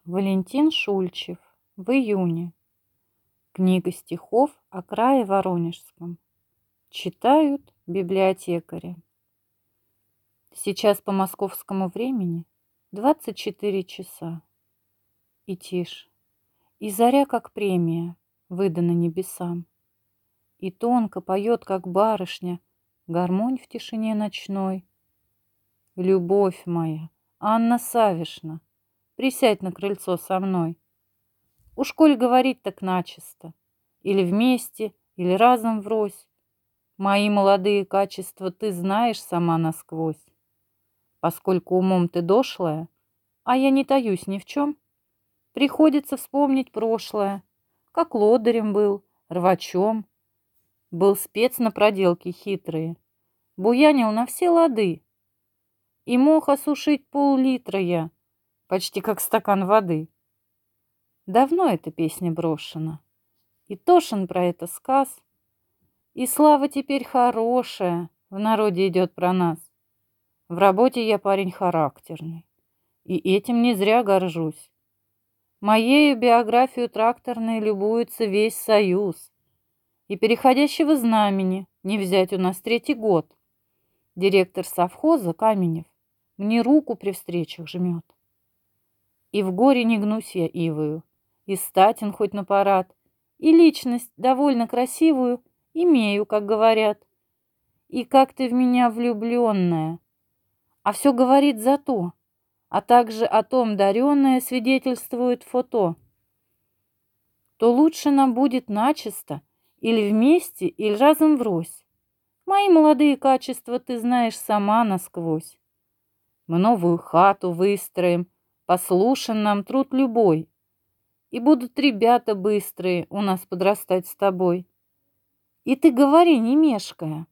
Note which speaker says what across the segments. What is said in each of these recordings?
Speaker 1: Валентин Шульчев. В июне. Книга стихов о крае Воронежском. Читают библиотекари. Сейчас по московскому времени 24 часа. И тишь, и заря, как премия, выдана небесам. И тонко поет, как барышня, гармонь в тишине ночной. Любовь моя, Анна Савишна, присядь на крыльцо со мной. Уж коль говорить так начисто, или вместе, или разом врозь, мои молодые качества ты знаешь сама насквозь. Поскольку умом ты дошлая, а я не таюсь ни в чем, приходится вспомнить прошлое, как лодырем был, рвачом. Был спец на проделки хитрые, буянил на все лады. И мог осушить пол-литра я, почти как стакан воды. Давно эта песня брошена, и тошен про это сказ, и слава теперь хорошая в народе идет про нас. В работе я парень характерный, и этим не зря горжусь. Моею биографию тракторной любуется весь Союз, и переходящего знамени не взять у нас 3-й год. Директор совхоза Каменев мне руку при встречах жмет. И в горе не гнусь я ивою, и статен хоть на парад, и личность довольно красивую имею, как говорят. И как ты в меня влюбленная. А все говорит за то, а также о том даренное свидетельствует фото. То лучше нам будет начисто, или вместе, или разом врозь. Мои молодые качества ты знаешь сама насквозь. Мы новую хату выстроим, послушен нам труд любой. И будут ребята быстрые у нас подрастать с тобой. И ты говори, не мешкая.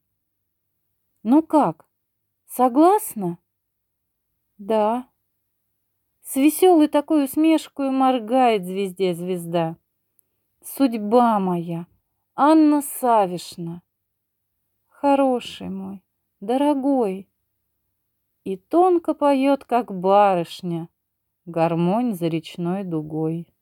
Speaker 1: Ну как, согласна? Да. С веселой такой усмешкой моргает звезде звезда. Судьба моя, Анна Савишна. Хороший мой, дорогой. И тонко поет, как барышня, гармонь за речной дугой.